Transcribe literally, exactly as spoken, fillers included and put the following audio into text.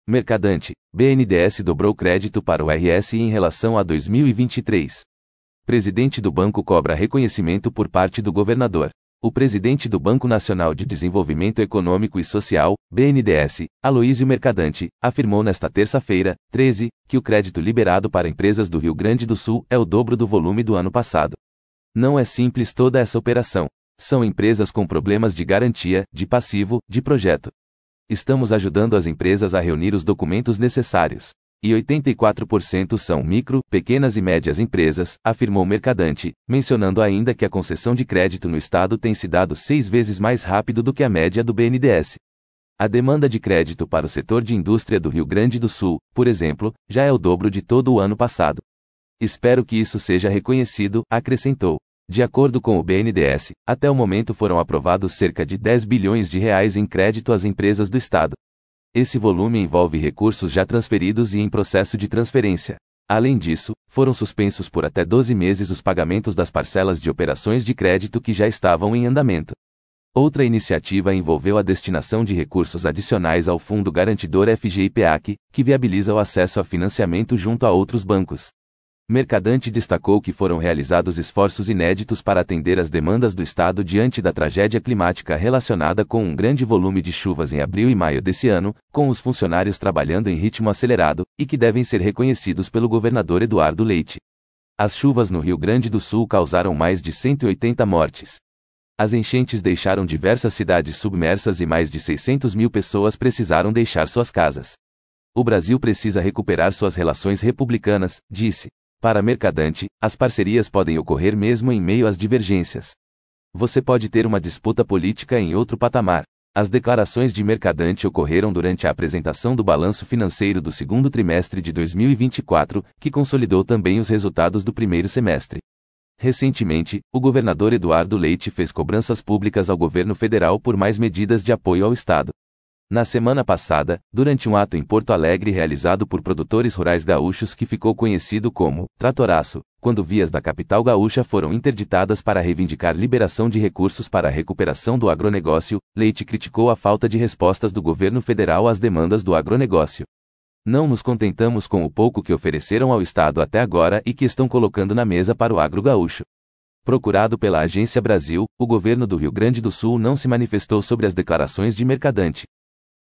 Mercadante, B N D E S dobrou crédito para o R S I em relação a dois mil e vinte e três. Presidente do banco cobra reconhecimento por parte do governador. O presidente do Banco Nacional de Desenvolvimento Econômico e Social, B N D E S, Aloísio Mercadante, afirmou nesta terça-feira, treze, que o crédito liberado para empresas do Rio Grande do Sul é o dobro do volume do ano passado. Não é simples toda essa operação. São empresas com problemas de garantia, de passivo, de projeto. Estamos ajudando as empresas a reunir os documentos necessários. E oitenta e quatro por cento são micro, pequenas e médias empresas, afirmou Mercadante, mencionando ainda que a concessão de crédito no estado tem se dado seis vezes mais rápido do que a média do B N D E S. A demanda de crédito para o setor de indústria do Rio Grande do Sul, por exemplo, já é o dobro de todo o ano passado. Espero que isso seja reconhecido, acrescentou. De acordo com o B N D E S, até o momento foram aprovados cerca de dez bilhões de reais em crédito às empresas do estado. Esse volume envolve recursos já transferidos e em processo de transferência. Além disso, foram suspensos por até doze meses os pagamentos das parcelas de operações de crédito que já estavam em andamento. Outra iniciativa envolveu a destinação de recursos adicionais ao Fundo Garantidor F G I P A C, que viabiliza o acesso a financiamento junto a outros bancos. Mercadante destacou que foram realizados esforços inéditos para atender às demandas do Estado diante da tragédia climática relacionada com um grande volume de chuvas em abril e maio desse ano, com os funcionários trabalhando em ritmo acelerado, e que devem ser reconhecidos pelo governador Eduardo Leite. As chuvas no Rio Grande do Sul causaram mais de cento e oitenta mortes. As enchentes deixaram diversas cidades submersas e mais de seiscentas mil pessoas precisaram deixar suas casas. O Brasil precisa recuperar suas relações republicanas, disse. Para Mercadante, as parcerias podem ocorrer mesmo em meio às divergências. Você pode ter uma disputa política em outro patamar. As declarações de Mercadante ocorreram durante a apresentação do balanço financeiro do segundo trimestre de dois mil e vinte e quatro, que consolidou também os resultados do primeiro semestre. Recentemente, o governador Eduardo Leite fez cobranças públicas ao governo federal por mais medidas de apoio ao Estado. Na semana passada, durante um ato em Porto Alegre realizado por produtores rurais gaúchos que ficou conhecido como Tratoraço, quando vias da capital gaúcha foram interditadas para reivindicar liberação de recursos para a recuperação do agronegócio, Leite criticou a falta de respostas do governo federal às demandas do agronegócio. Não nos contentamos com o pouco que ofereceram ao Estado até agora e que estão colocando na mesa para o agro gaúcho. Procurado pela Agência Brasil, o governo do Rio Grande do Sul não se manifestou sobre as declarações de Mercadante.